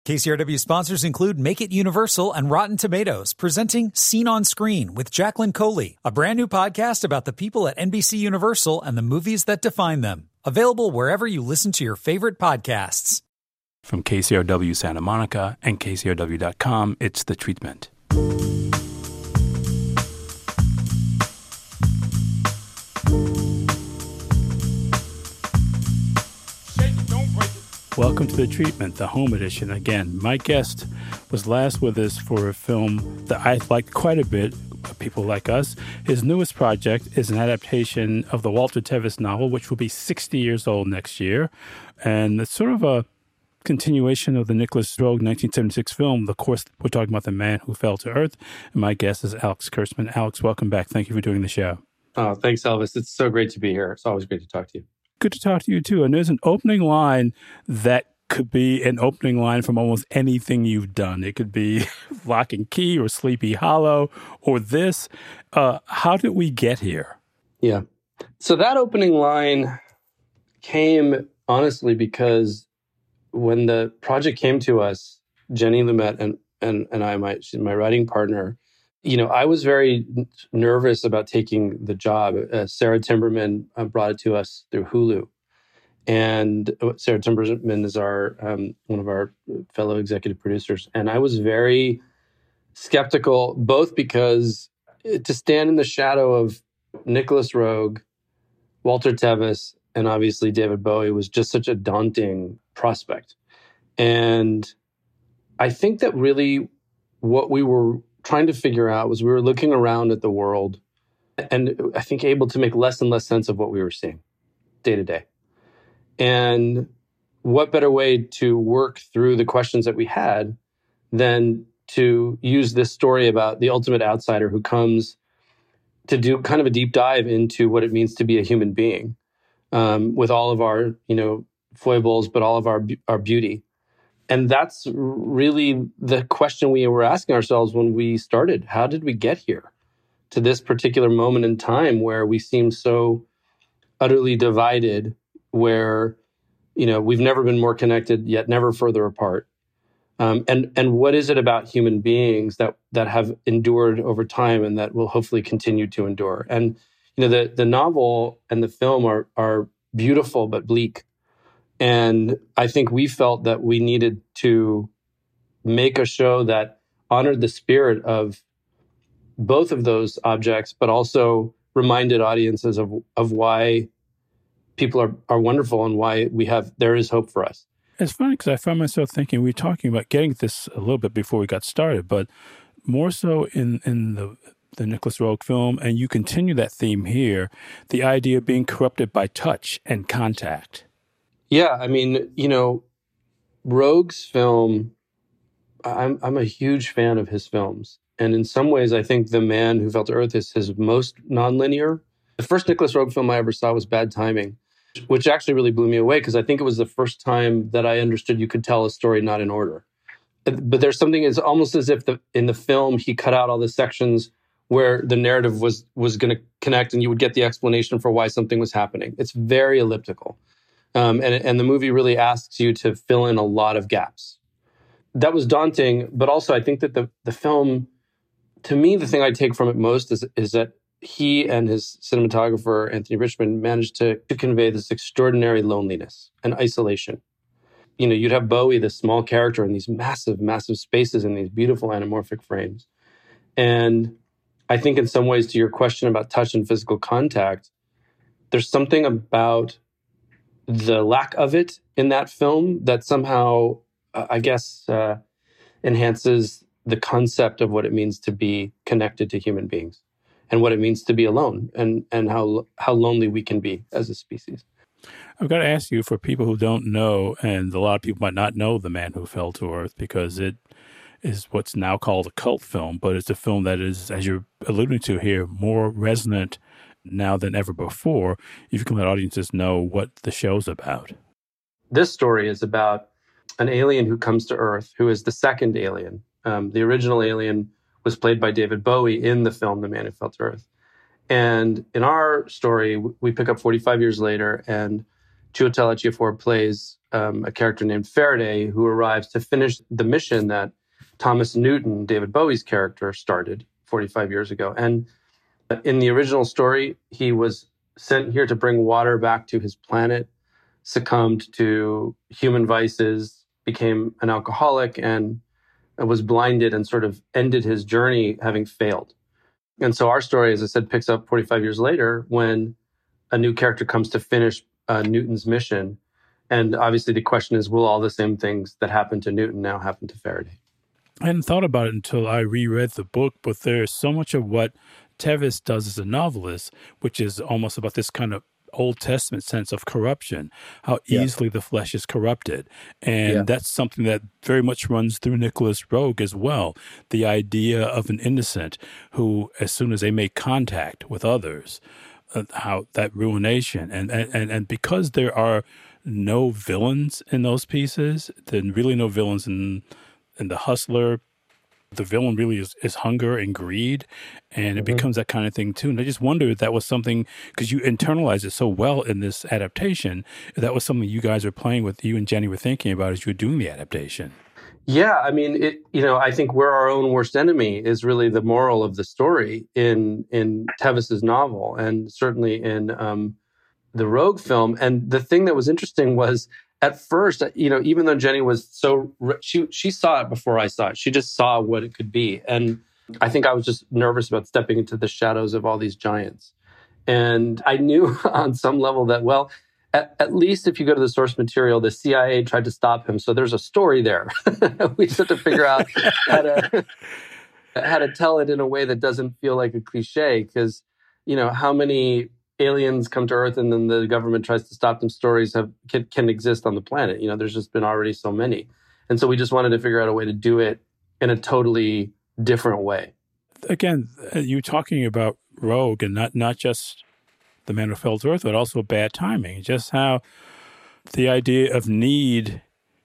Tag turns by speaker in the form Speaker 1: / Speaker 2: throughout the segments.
Speaker 1: KCRW sponsors include Make It Universal and Rotten Tomatoes, presenting Scene on Screen with Jacqueline Coley, a brand new podcast about the people at NBC Universal and the movies that define them. Available wherever you listen to your favorite podcasts.
Speaker 2: From KCRW Santa Monica and KCRW.com, it's The Treatment. Welcome to The Treatment, the home edition. Again, my guest was last with us for a film that I liked quite a bit, People Like Us. His newest project is an adaptation of the Walter Tevis novel, which will be 60 years old next year. And it's sort of a continuation of the Nicholas Roeg 1976 film. Of course, we're talking about The Man Who Fell to Earth. And my guest is Alex Kurtzman. Alex, welcome back. Thank you for doing the show.
Speaker 3: Oh, thanks, Elvis. It's so great to be here. It's always great to talk to you.
Speaker 2: Good to talk to you, too. And there's an opening line that could be an opening line from almost anything you've done. It could be Lock and Key or Sleepy Hollow or this. How did we get here?
Speaker 3: Yeah. So that opening line came, honestly, because when the project came to us, Jenny Lumet and I, she's my writing partner, I was very nervous about taking the job. Sarah Timberman brought it to us through Hulu. And Sarah Timberman is one of our fellow executive producers. And I was very skeptical, both because to stand in the shadow of Nicholas Roeg, Walter Tevis, and obviously David Bowie was just such a daunting prospect. And I think that really what we were trying to figure out was we were looking around at the world and I think able to make less and less sense of what we were seeing day to day. And what better way to work through the questions that we had than to use this story about the ultimate outsider who comes to do kind of a deep dive into what it means to be a human being, with all of our, foibles, but all of our beauty. And that's really the question we were asking ourselves when we started. How did we get here to this particular moment in time where we seem so utterly divided, where, we've never been more connected, yet never further apart? And what is it about human beings that have endured over time and that will hopefully continue to endure? And, the novel and the film are beautiful but bleak. And I think we felt that we needed to make a show that honored the spirit of both of those objects, but also reminded audiences of why people are wonderful and why there is hope for us.
Speaker 2: It's funny because I found myself thinking, we were talking about getting this a little bit before we got started, but more so in the Nicholas Roeg film, and you continue that theme here, the idea of being corrupted by touch and contact.
Speaker 3: Yeah, I mean, Roeg's film, I'm a huge fan of his films. And in some ways, I think The Man Who Fell to Earth is his most nonlinear. The first Nicholas Roeg film I ever saw was Bad Timing, which actually really blew me away because I think it was the first time that I understood you could tell a story not in order. But there's something, it's almost as if in the film he cut out all the sections where the narrative was going to connect and you would get the explanation for why something was happening. It's very elliptical. And the movie really asks you to fill in a lot of gaps. That was daunting, but also I think that the film, to me, the thing I take from it most is that he and his cinematographer, Anthony Richmond, managed to convey this extraordinary loneliness and isolation. You'd have Bowie, this small character, in these massive, massive spaces in these beautiful anamorphic frames. And I think in some ways, to your question about touch and physical contact, there's something about the lack of it in that film that somehow, enhances the concept of what it means to be connected to human beings and what it means to be alone and how lonely we can be as a species.
Speaker 2: I've got to ask you, for people who don't know, and a lot of people might not know The Man Who Fell to Earth because it is what's now called a cult film, but it's a film that is, as you're alluding to here, more resonant now than ever before. If you can let audiences know what the show's about.
Speaker 3: This story is about an alien who comes to Earth, who is the second alien. The original alien was played by David Bowie in the film The Man Who Fell to Earth. And in our story, we pick up 45 years later, and Chiwetel Ejiofor plays a character named Faraday who arrives to finish the mission that Thomas Newton, David Bowie's character, started 45 years ago. And in the original story, he was sent here to bring water back to his planet, succumbed to human vices, became an alcoholic, and was blinded and sort of ended his journey having failed. And so our story, as I said, picks up 45 years later when a new character comes to finish Newton's mission. And obviously the question is, will all the same things that happened to Newton now happen to Faraday?
Speaker 2: I hadn't thought about it until I reread the book, but there's so much of what Tevis does as a novelist, which is almost about this kind of Old Testament sense of corruption, how easily the flesh is corrupted. And that's something that very much runs through Nicholas Roeg as well. The idea of an innocent who, as soon as they make contact with others, how that ruination. And because there are no villains in those pieces, then really no villains in The Hustler. The villain really is hunger and greed, and it becomes that kind of thing too. And I just wonder if that was something, because you internalize it so well in this adaptation, if that was something you guys were playing with, you and Jenny were thinking about as you were doing the adaptation.
Speaker 3: Yeah, I mean, I think we're our own worst enemy is really the moral of the story in Tevis's novel, and certainly in the Roeg film. And the thing that was interesting was, at first, even though Jenny was she saw it before I saw it. She just saw what it could be. And I think I was just nervous about stepping into the shadows of all these giants. And I knew on some level that, well, at least if you go to the source material, the CIA tried to stop him. So there's a story there. We just have to figure out how to tell it in a way that doesn't feel like a cliche. Because, how many aliens come to Earth and then the government tries to stop them stories can exist on the planet. There's just been already so many. And so we just wanted to figure out a way to do it in a totally different way.
Speaker 2: Again, you talking about Roeg and not just The Man Who Fell to Earth, but also Bad Timing. Just how the idea of need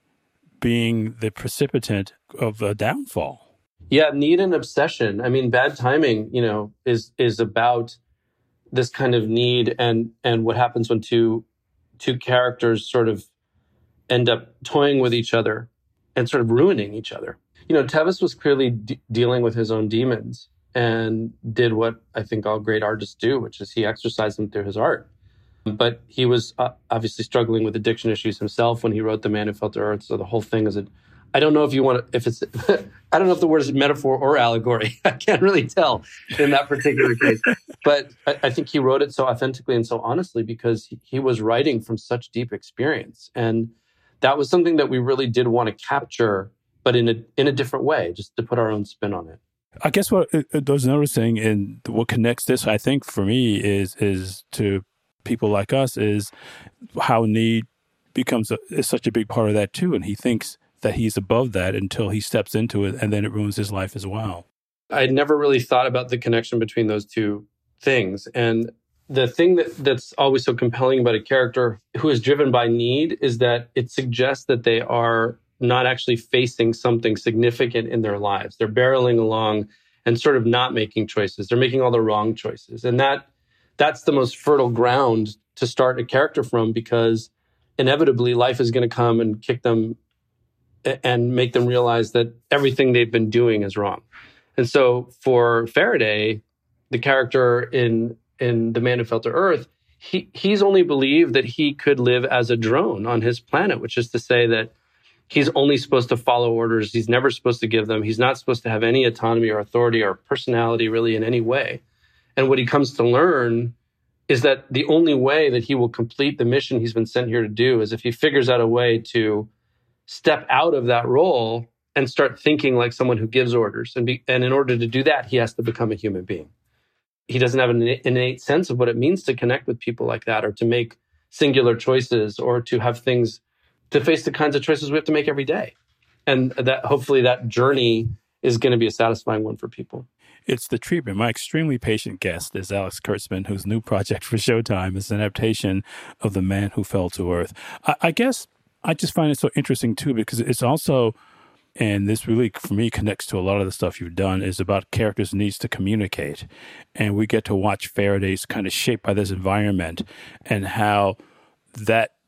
Speaker 2: being the precipitant of a downfall.
Speaker 3: Yeah, need and obsession. I mean, Bad Timing, is about this kind of need and what happens when two characters sort of end up toying with each other and sort of ruining each other. Tevis was clearly dealing with his own demons and did what I think all great artists do, which is he exercised them through his art. But he was obviously struggling with addiction issues himself when he wrote The Man Who Fell to Earth. So the whole thing is I don't know if it's, I don't know if the word is metaphor or allegory. I can't really tell in that particular case. But I think he wrote it so authentically and so honestly because he was writing from such deep experience. And that was something that we really did want to capture, but in a different way, just to put our own spin on it.
Speaker 2: I guess what I was noticing and what connects this, I think, for me is to people like us is how need is such a big part of that too. And he thinks that he's above that until he steps into it, and then it ruins his life as well.
Speaker 3: I'd never really thought about the connection between those two things. And the thing that's always so compelling about a character who is driven by need is that it suggests that they are not actually facing something significant in their lives. They're barreling along and sort of not making choices. They're making all the wrong choices. And that's the most fertile ground to start a character from, because inevitably life is going to come and kick them and make them realize that everything they've been doing is wrong. And so for Faraday, the character in The Man Who Fell to Earth, he's only believed that he could live as a drone on his planet, which is to say that he's only supposed to follow orders. He's never supposed to give them. He's not supposed to have any autonomy or authority or personality really in any way. And what he comes to learn is that the only way that he will complete the mission he's been sent here to do is if he figures out a way to step out of that role and start thinking like someone who gives orders. And in order to do that, he has to become a human being. He doesn't have an innate sense of what it means to connect with people like that, or to make singular choices, or to have things, to face the kinds of choices we have to make every day. And that hopefully that journey is going to be a satisfying one for people.
Speaker 2: It's the treatment. My extremely patient guest is Alex Kurtzman, whose new project for Showtime is an adaptation of The Man Who Fell to Earth. I guess I just find it so interesting, too, because it's also, and this really, for me, connects to a lot of the stuff you've done, is about characters' needs to communicate. And we get to watch Faraday's kind of shaped by this environment and how that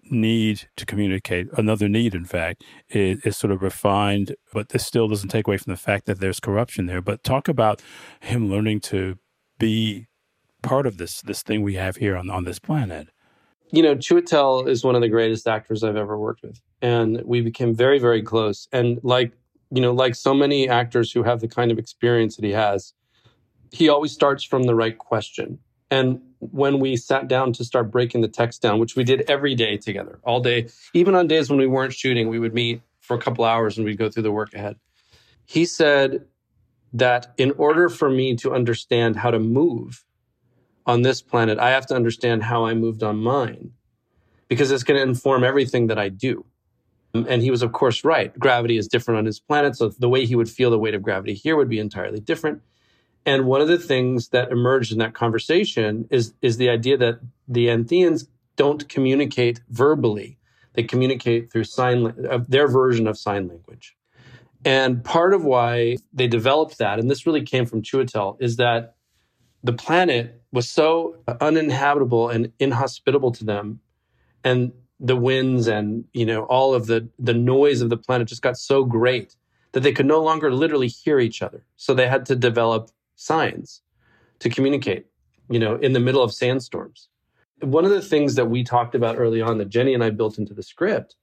Speaker 2: need to communicate, another need, in fact, is sort of refined, but this still doesn't take away from the fact that there's corruption there. But talk about him learning to be part of this thing we have here on this planet.
Speaker 3: Chiwetel is one of the greatest actors I've ever worked with. And we became very, very close. And like so many actors who have the kind of experience that he has, he always starts from the right question. And when we sat down to start breaking the text down, which we did every day together, all day, even on days when we weren't shooting, we would meet for a couple hours and we'd go through the work ahead. He said that in order for me to understand how to move on this planet, I have to understand how I moved on mine, because it's going to inform everything that I do. And he was, of course, right. Gravity is different on his planet, so the way he would feel the weight of gravity here would be entirely different. And one of the things that emerged in that conversation is the idea that the Antheans don't communicate verbally. They communicate through their version of sign language. And part of why they developed that, and this really came from Chiwetel, is that the planet was so uninhabitable and inhospitable to them. And the winds and, all of the noise of the planet just got so great that they could no longer literally hear each other. So they had to develop signs to communicate, in the middle of sandstorms. One of the things that we talked about early on that Jenny and I built into the script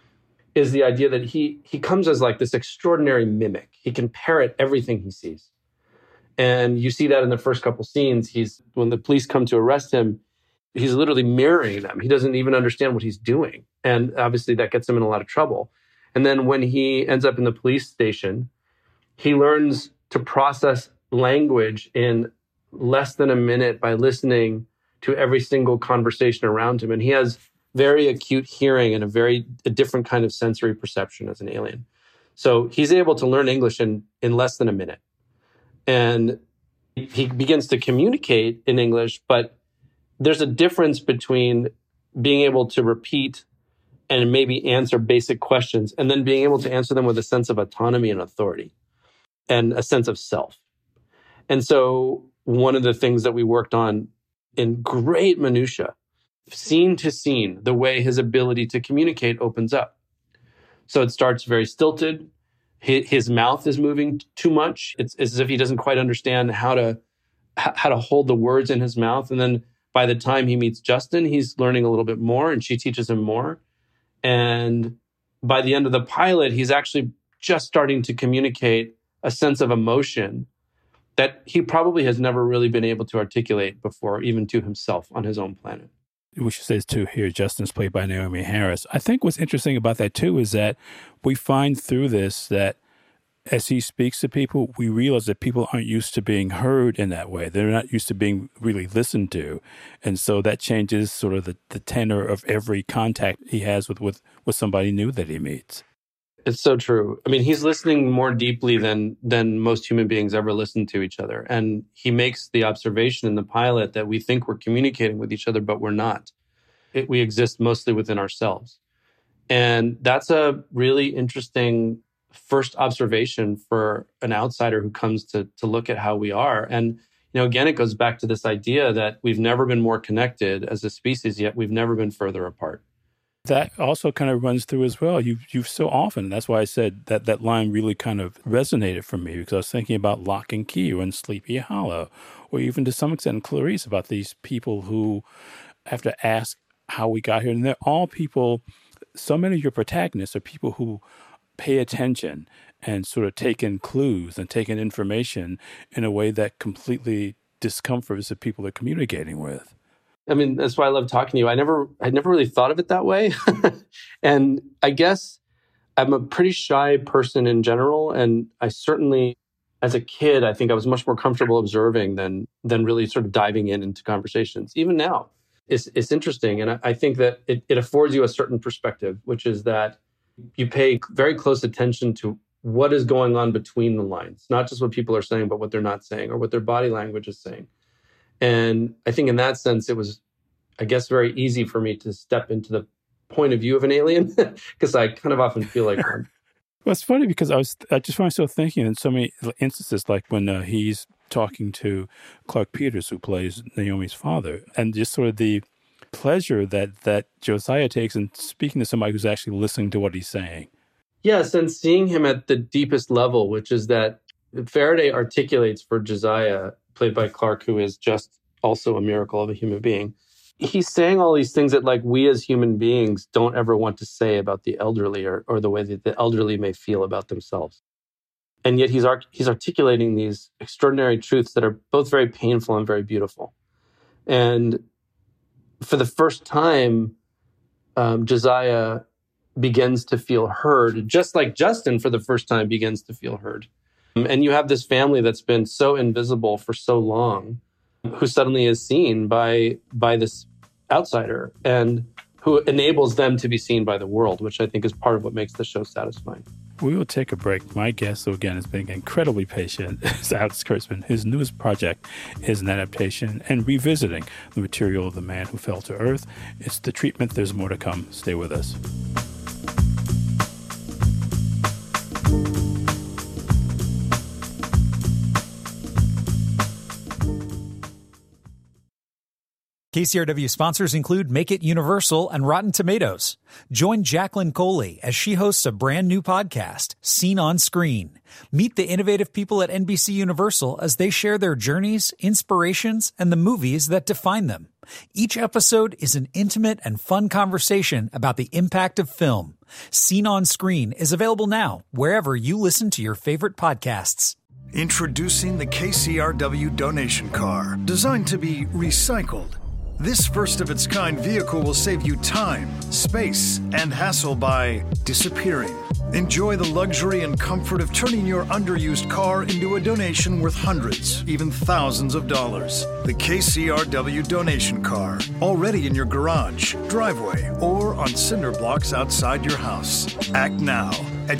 Speaker 3: is the idea that he comes as like this extraordinary mimic. He can parrot everything he sees. And you see that in the first couple scenes. When the police come to arrest him, he's literally mirroring them. He doesn't even understand what he's doing. And obviously that gets him in a lot of trouble. And then when he ends up in the police station, he learns to process language in less than a minute by listening to every single conversation around him. And he has very acute hearing and a different kind of sensory perception as an alien. So he's able to learn English in less than a minute. And he begins to communicate in English, but there's a difference between being able to repeat and maybe answer basic questions and then being able to answer them with a sense of autonomy and authority and a sense of self. And so one of the things that we worked on in great minutia, scene to scene, the way his ability to communicate opens up. So it starts very stilted. His mouth is moving too much. It's as if he doesn't quite understand how to hold the words in his mouth. And then by the time he meets Justin, he's learning a little bit more and she teaches him more. And by the end of the pilot, he's actually just starting to communicate a sense of emotion that he probably has never really been able to articulate before, even to himself on his own planet.
Speaker 2: We should say, too, here, Justin's played by Naomi Harris. I think what's interesting about that, too, is that we find through this that as he speaks to people, we realize that people aren't used to being heard in that way. They're not used to being really listened to. And so that changes sort of the tenor of every contact he has with somebody new that he meets.
Speaker 3: It's so true. I mean, he's listening more deeply than most human beings ever listen to each other. And he makes the observation in the pilot that we think we're communicating with each other, but we're not. We exist mostly within ourselves. And that's a really interesting first observation for an outsider who comes to look at how we are. And, again, it goes back to this idea that we've never been more connected as a species, yet we've never been further apart.
Speaker 2: That also kind of runs through as well. You've so often, that's why I said that line really kind of resonated for me, because I was thinking about Locke and Key and Sleepy Hollow, or even to some extent Clarice, about these people who have to ask how we got here. And they're all people, so many of your protagonists are people who pay attention and sort of take in clues and take in information in a way that completely discomforts the people they're communicating with.
Speaker 3: I mean, that's why I love talking to you. I never really thought of it that way. And I guess I'm a pretty shy person in general. And I certainly, as a kid, I think I was much more comfortable observing than really sort of diving into conversations. Even now, it's interesting. And I think that it affords you a certain perspective, which is that you pay very close attention to what is going on between the lines, not just what people are saying, but what they're not saying or what their body language is saying. And I think in that sense, it was, I guess, very easy for me to step into the point of view of an alien because I kind of often feel like one.
Speaker 2: Well, it's funny because I just find myself thinking in so many instances, like when he's talking to Clark Peters, who plays Naomi's father, and just sort of the pleasure that Josiah takes in speaking to somebody who's actually listening to what he's saying.
Speaker 3: Yes, and seeing him at the deepest level, which is that Faraday articulates for Josiah, played by Clark, who is just also a miracle of a human being. He's saying all these things that, like, we as human beings don't ever want to say about the elderly or the way that the elderly may feel about themselves. And yet he's articulating these extraordinary truths that are both very painful and very beautiful. And for the first time, Josiah begins to feel heard, just like Justin for the first time begins to feel heard. And you have this family that's been so invisible for so long, who suddenly is seen by this outsider and who enables them to be seen by the world, which I think is part of what makes the show satisfying.
Speaker 2: We will take a break. My guest, so again, has been incredibly patient, is Alex Kurtzman. His newest project is an adaptation and revisiting the material of The Man Who Fell to Earth. It's The Treatment. There's more to come. Stay with us.
Speaker 1: KCRW sponsors include Make It Universal and Rotten Tomatoes. Join Jacqueline Coley as she hosts a brand new podcast, Seen on Screen. Meet the innovative people at NBC Universal as they share their journeys, inspirations, and the movies that define them. Each episode is an intimate and fun conversation about the impact of film. Seen on Screen is available now, wherever you listen to your favorite podcasts.
Speaker 4: Introducing the KCRW donation car, designed to be recycled. This first-of-its-kind vehicle will save you time, space, and hassle by disappearing. Enjoy the luxury and comfort of turning your underused car into a donation worth hundreds, even thousands of dollars. The KCRW donation car, already in your garage, driveway, or on cinder blocks outside your house. Act now at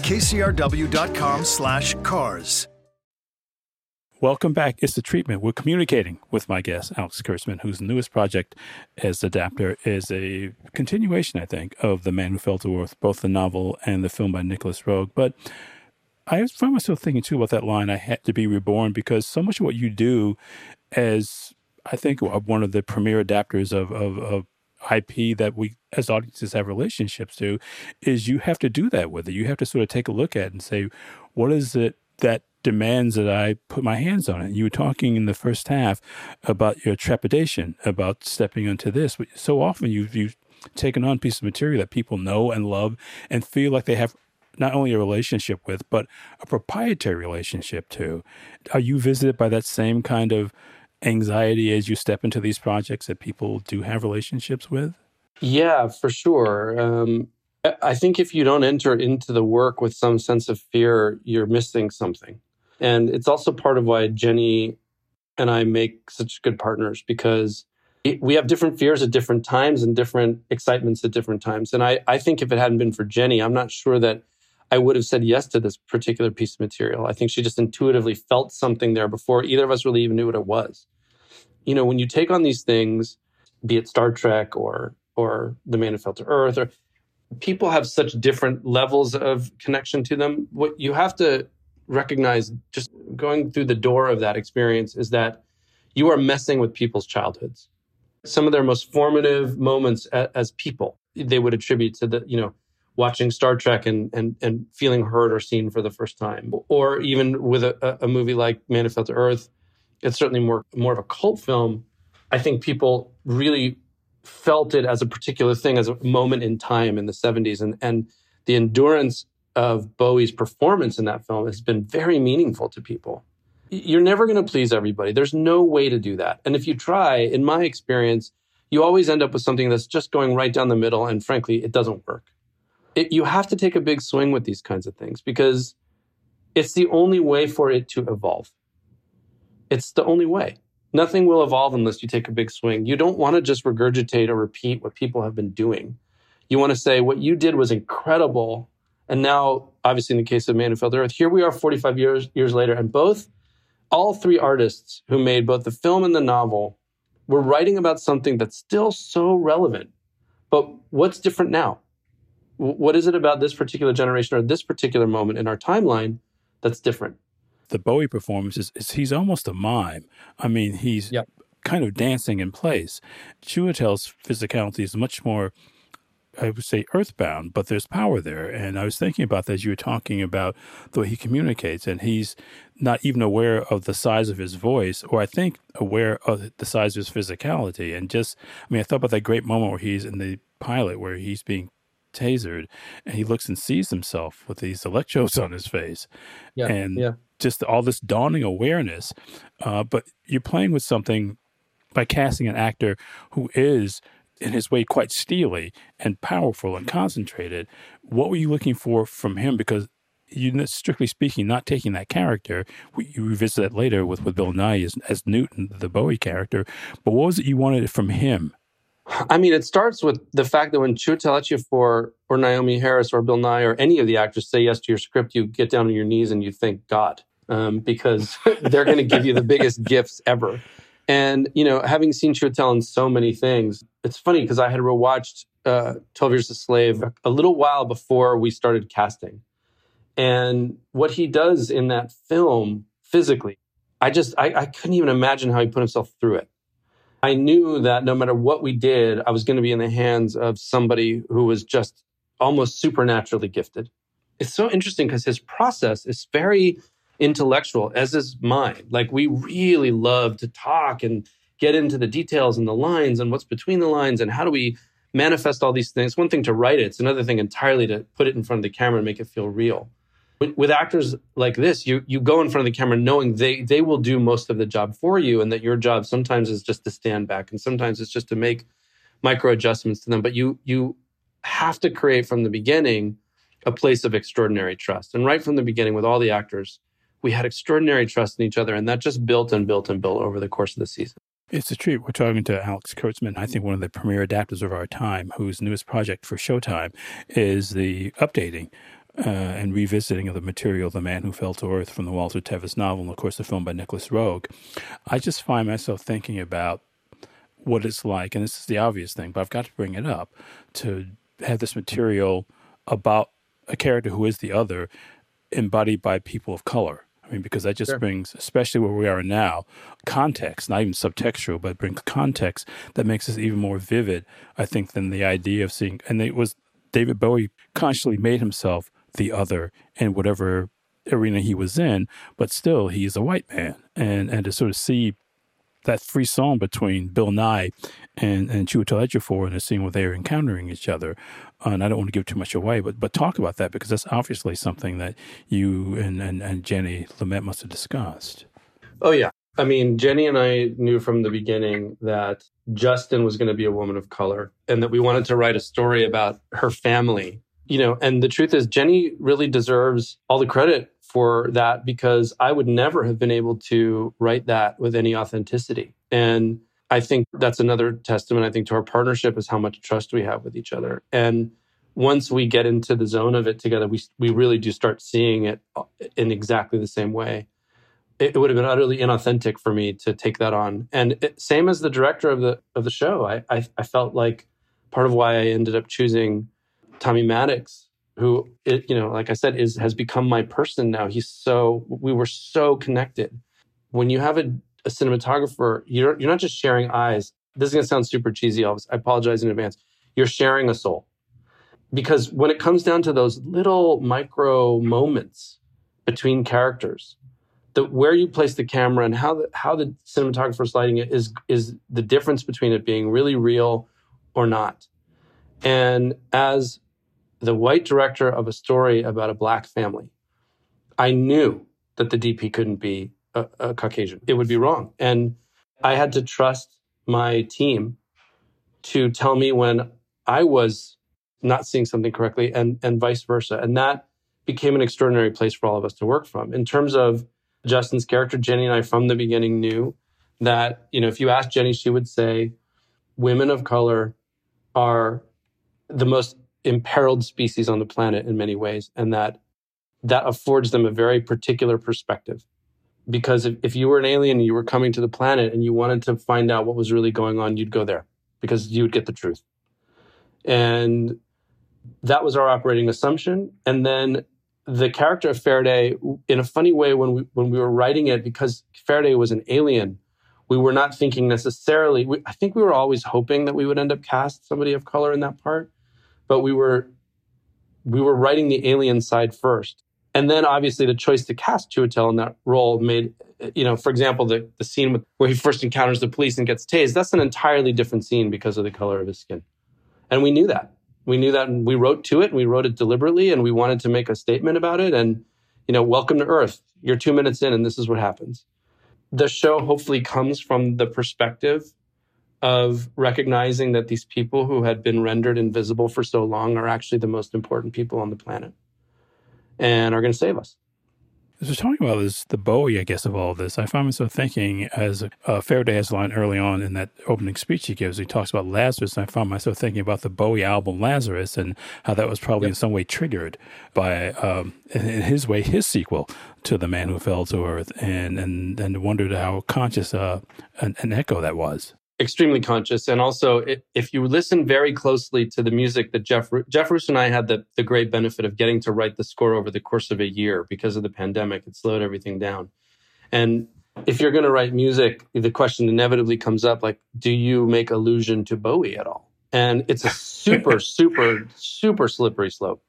Speaker 4: kcrw.com/cars.
Speaker 2: Welcome back. It's The Treatment. We're communicating with my guest, Alex Kurtzman, whose newest project as adapter is a continuation, I think, of The Man Who Fell to Earth, both the novel and the film by Nicholas Roeg. But I find myself thinking, too, about that line, I had to be reborn, because so much of what you do as, I think, one of the premier adapters of IP that we as audiences have relationships to, is you have to do that with it. You have to sort of take a look at it and say, what is it that demands that I put my hands on it? You were talking in the first half about your trepidation about stepping into this, but so often you've taken on a piece of material that people know and love and feel like they have not only a relationship with, but a proprietary relationship to. Are you visited by that same kind of anxiety as you step into these projects that people do have relationships with? Yeah,
Speaker 3: for sure. I think if you don't enter into the work with some sense of fear, you're missing something. And it's also part of why Jenny and I make such good partners, because we have different fears at different times and different excitements at different times. And I think if it hadn't been for Jenny, I'm not sure that I would have said yes to this particular piece of material. I think she just intuitively felt something there before either of us really even knew what it was. You know, when you take on these things, be it Star Trek or The Man Who Fell to Earth, or people have such different levels of connection to them. What you have to recognize just going through the door of that experience is that you are messing with people's childhoods. Some of their most formative moments as people, they would attribute to the, watching Star Trek and feeling heard or seen for the first time. Or even with a movie like Man Who Fell to Earth, it's certainly more of a cult film. I think people really felt it as a particular thing, as a moment in time in the 70s. And the endurance of Bowie's performance in that film has been very meaningful to people. You're never going to please everybody. There's no way to do that. And if you try, in my experience, you always end up with something that's just going right down the middle. And frankly, it doesn't work. You have to take a big swing with these kinds of things, because it's the only way for it to evolve. It's the only way. Nothing will evolve unless you take a big swing. You don't want to just regurgitate or repeat what people have been doing. You want to say, what you did was incredible. And now, obviously, in the case of Man Who Fell to Earth, here we are 45 years later, and all three artists who made both the film and the novel were writing about something that's still so relevant. But what's different now? What is it about this particular generation or this particular moment in our timeline that's different?
Speaker 2: The Bowie performance he's almost a mime. I mean, he's kind of dancing in place. Chiwetel's physicality is much more, I would say, earthbound, but there's power there. And I was thinking about that as you were talking about the way he communicates, and he's not even aware of the size of his voice, or I think aware of the size of his physicality. And just, I mean, I thought about that great moment where he's in the pilot where he's being tasered and he looks and sees himself with these electrodes on his face. Just all this dawning awareness. But you're playing with something by casting an actor who is, in his way, quite steely and powerful and concentrated. What were you looking for from him? Because you, strictly speaking, not taking that character. You revisit that later with Bill Nighy as Newton, the Bowie character. But what was it you wanted from him?
Speaker 3: I mean, it starts with the fact that when Chiwetel Ejiofor or Naomi Harris or Bill Nighy or any of the actors say yes to your script, you get down on your knees and you thank God, because they're going to give you the biggest gifts ever. And, you know, having seen Chiwetel in so many things, it's funny because I had rewatched 12 Years a Slave a little while before we started casting. And what he does in that film physically, I couldn't even imagine how he put himself through it. I knew that no matter what we did, I was going to be in the hands of somebody who was just almost supernaturally gifted. It's so interesting because his process is very intellectual, as is mine. Like, we really love to talk and get into the details and the lines and what's between the lines and how do we manifest all these things. It's one thing to write it. It's another thing entirely to put it in front of the camera and make it feel real. With actors like this, you go in front of the camera knowing they will do most of the job for you, and that your job sometimes is just to stand back and sometimes it's just to make micro adjustments to them. But you have to create from the beginning a place of extraordinary trust. And right from the beginning with all the actors, we had extraordinary trust in each other, and that just built and built and built over the course of the season.
Speaker 2: It's a treat. We're talking to Alex Kurtzman, I think one of the premier adapters of our time, whose newest project for Showtime is the updating and revisiting of the material The Man Who Fell to Earth from the Walter Tevis novel, and of course the film by Nicholas Roeg. I just find myself thinking about what it's like, and this is the obvious thing, but I've got to bring it up, to have this material about a character who is the other, embodied by people of color. I mean, because that just brings, especially where we are now, context, not even subtextual, but brings context that makes this even more vivid, I think, than the idea of seeing, and it was David Bowie consciously made himself the other in whatever arena he was in, but still he is a white man. And to sort of see that frisson between Bill Nighy and Chiwetel Ejiofor in a scene where they are encountering each other. And I don't want to give too much away, but talk about that, because that's obviously something that you and Jenny Lumet must have discussed.
Speaker 3: Oh, yeah. I mean, Jenny and I knew from the beginning that Justin was going to be a woman of color and that we wanted to write a story about her family. You know, and the truth is, Jenny really deserves all the credit for that, because I would never have been able to write that with any authenticity. And I think that's another testament, I think, to our partnership, is how much trust we have with each other. And once we get into the zone of it together, we really do start seeing it in exactly the same way. It would have been utterly inauthentic for me to take that on. And same as the director of the show, I felt like part of why I ended up choosing Tommy Maddox, who, like I said, has become my person now. We were so connected. When you have a cinematographer, you're not just sharing eyes. This is going to sound super cheesy, Elvis. I apologize in advance. You're sharing a soul. Because when it comes down to those little micro moments between characters, where you place the camera and how the cinematographer is lighting it is the difference between it being really real or not. And as the white director of a story about a Black family, I knew that the DP couldn't be a Caucasian. It would be wrong. And I had to trust my team to tell me when I was not seeing something correctly, and vice versa. And that became an extraordinary place for all of us to work from. In terms of Justin's character, Jenny and I from the beginning knew that, if you asked Jenny, she would say women of color are the most imperiled species on the planet in many ways, and that affords them a very particular perspective. Because if you were an alien and you were coming to the planet and you wanted to find out what was really going on, you'd go there because you would get the truth. And that was our operating assumption. And then the character of Faraday, in a funny way, when we were writing it, because Faraday was an alien, We were not thinking necessarily, I think we were always hoping that we would end up cast somebody of color in that part, but we were writing the alien side first. And then obviously the choice to cast Chiwetel in that role made, for example, the scene where he first encounters the police and gets tased, that's an entirely different scene because of the color of his skin. And we knew that. We knew that, and we wrote to it, and we wrote it deliberately, and we wanted to make a statement about it. And, welcome to Earth. You're 2 minutes in, and this is what happens. The show hopefully comes from the perspective of recognizing that these people who had been rendered invisible for so long are actually the most important people on the planet and are going to save us.
Speaker 2: As we're talking about the Bowie, I guess, of all of this, I find myself thinking, as Faraday has a line early on in that opening speech he gives, he talks about Lazarus, and I found myself thinking about the Bowie album Lazarus and how that was probably in some way triggered by, in his way, his sequel to The Man Who Fell to Earth, and wondered how conscious an echo that was.
Speaker 3: Extremely conscious. And also, if you listen very closely to the music that Jeff Russo and I had the great benefit of getting to write the score over the course of a year because of the pandemic, it slowed everything down. And if you're going to write music, the question inevitably comes up, like, do you make allusion to Bowie at all? And it's a super, super, super slippery slope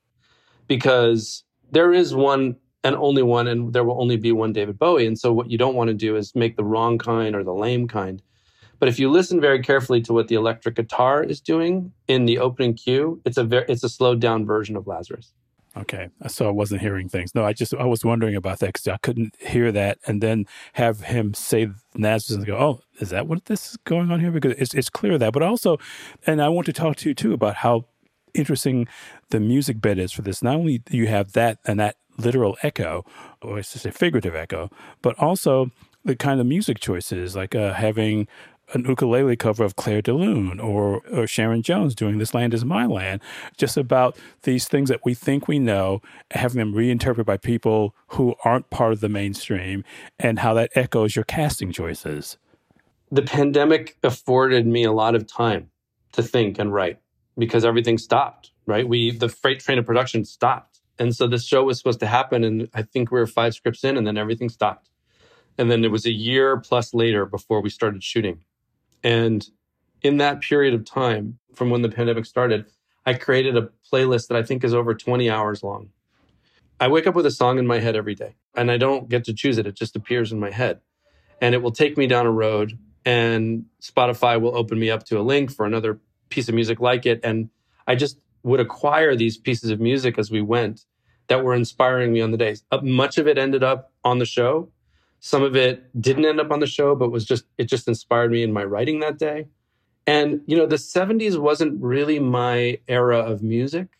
Speaker 3: because there is one and only one, and there will only be one David Bowie. And so what you don't want to do is make the wrong kind or the lame kind. But if you listen very carefully to what the electric guitar is doing in the opening cue, it's a slowed down version of Lazarus.
Speaker 2: Okay, so I wasn't hearing things. No, I was wondering about that because I couldn't hear that and then have him say Lazarus and go, oh, is that what this is going on here? Because it's clear that. But also, and I want to talk to you too about how interesting the music bed is for this. Not only do you have that and that literal echo, or it's just a figurative echo, but also the kind of music choices, like having an ukulele cover of Claire de Lune or Sharon Jones doing This Land Is My Land, just about these things that we think we know, having them reinterpreted by people who aren't part of the mainstream, and how that echoes your casting choices.
Speaker 3: The pandemic afforded me a lot of time to think and write because everything stopped, right? The freight train of production stopped. And so this show was supposed to happen, and I think we were 5 scripts in, and then everything stopped. And then it was a year plus later before we started shooting. And in that period of time, from when the pandemic started, I created a playlist that I think is over 20 hours long. I wake up with a song in my head every day, and I don't get to choose it. It just appears in my head. And it will take me down a road, and Spotify will open me up to a link for another piece of music like it. And I just would acquire these pieces of music as we went that were inspiring me on the days. Much of it ended up on the show. Some of it didn't end up on the show, but it just inspired me in my writing that day. And, the 70s wasn't really my era of music,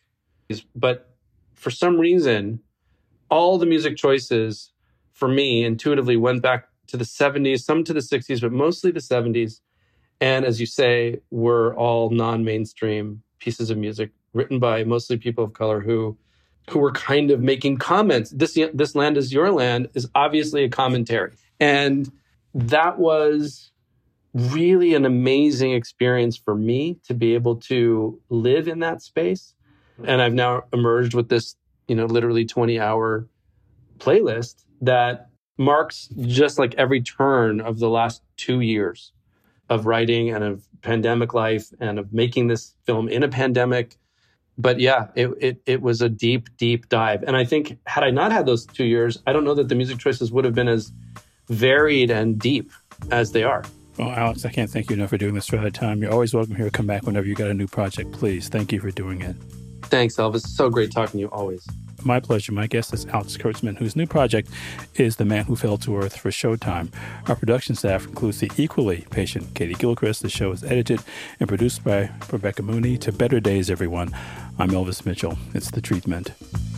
Speaker 3: but for some reason, all the music choices for me intuitively went back to the 70s, some to the 60s, but mostly the 70s. And as you say, were all non-mainstream pieces of music written by mostly people of color who were kind of making comments. This Land Is Your Land is obviously a commentary. And that was really an amazing experience for me to be able to live in that space. And I've now emerged with this, literally 20-hour playlist that marks just like every turn of the last 2 years of writing and of pandemic life and of making this film in a pandemic. But yeah, it was a deep, deep dive. And I think had I not had those 2 years, I don't know that the music choices would have been as varied and deep as they are.
Speaker 2: Well, Alex, I can't thank you enough for doing this for the time. You're always welcome here to come back whenever you got a new project. Please, thank you for doing it.
Speaker 3: Thanks, Elvis. So great talking to you always.
Speaker 2: My pleasure. My guest is Alex Kurtzman, whose new project is The Man Who Fell to Earth for Showtime. Our production staff includes the equally patient Katie Gilchrist. The show is edited and produced by Rebecca Mooney. To better days, everyone. I'm Elvis Mitchell. It's The Treatment.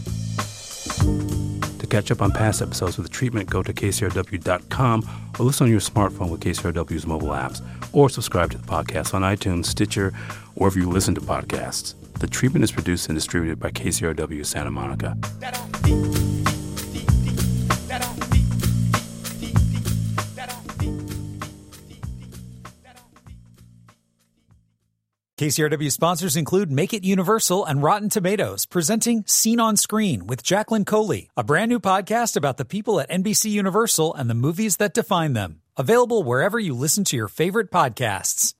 Speaker 2: To catch up on past episodes of The Treatment, go to kcrw.com or listen on your smartphone with KCRW's mobile apps, or subscribe to the podcast on iTunes, Stitcher, or wherever you listen to podcasts. The Treatment is produced and distributed by KCRW Santa Monica.
Speaker 1: KCRW sponsors include Make It Universal and Rotten Tomatoes, presenting Scene on Screen with Jacqueline Coley, a brand new podcast about the people at NBC Universal and the movies that define them. Available wherever you listen to your favorite podcasts.